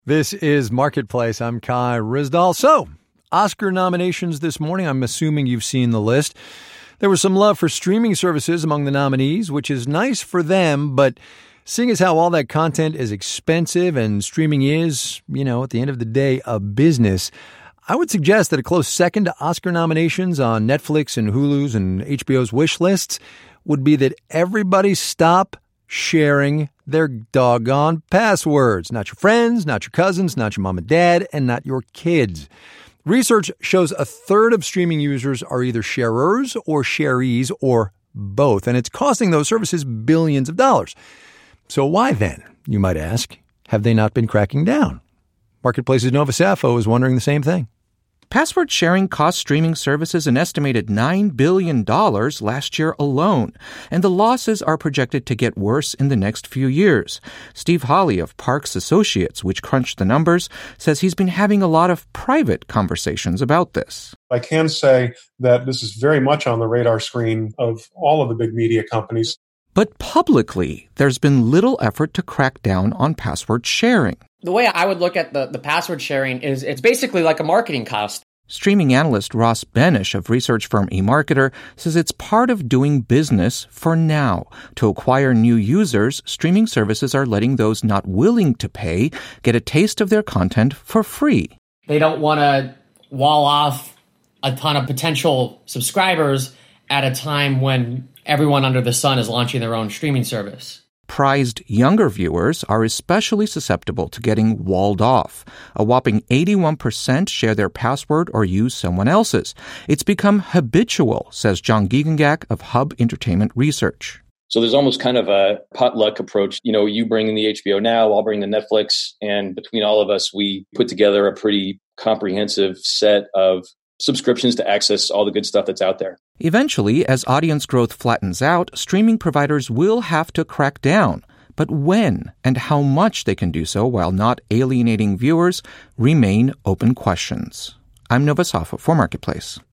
This is Marketplace. I'm Kai Ryssdal. So, Oscar nominations this morning. I'm assuming you've seen the list. There was some love for streaming services among the nominees, which is nice for them, but seeing as how all that content is expensive and streaming is, at the end of the day, a business, I would suggest that a close second to Oscar nominations on Netflix and Hulu's and HBO's wish lists would be that everybody stop sharing their doggone passwords. Not your friends, not your cousins, not your mom and dad, and not your kids. Research shows a third of streaming users are either sharers or sharees or both, and it's costing those services billions of dollars. So why then, you might ask, have they not been cracking down? Marketplace's Nova Safo is wondering the same thing. Password sharing cost streaming services an estimated $9 billion last year alone, and the losses are projected to get worse in the next few years. Steve Hawley of Parks Associates, which crunched the numbers, says he's been having a lot of private conversations about this. I can say that this is very much on the radar screen of all of the big media companies. But publicly, there's been little effort to crack down on password sharing. The way I would look at the password sharing is it's basically like a marketing cost. Streaming analyst Ross Benish of research firm eMarketer says it's part of doing business for now. To acquire new users, streaming services are letting those not willing to pay get a taste of their content for free. They don't want to wall off a ton of potential subscribers at a time when everyone under the sun is launching their own streaming service. Prized younger viewers are especially susceptible to getting walled off. A whopping 81% share their password or use someone else's. It's become habitual, says John Giegengak of Hub Entertainment Research. So there's almost kind of a potluck approach. You bring in the HBO Now, I'll bring the Netflix, and between all of us, we put together a pretty comprehensive set of subscriptions to access all the good stuff that's out there. Eventually, as audience growth flattens out, streaming providers will have to crack down. But when and how much they can do so while not alienating viewers remain open questions. I'm Nova Safo for Marketplace.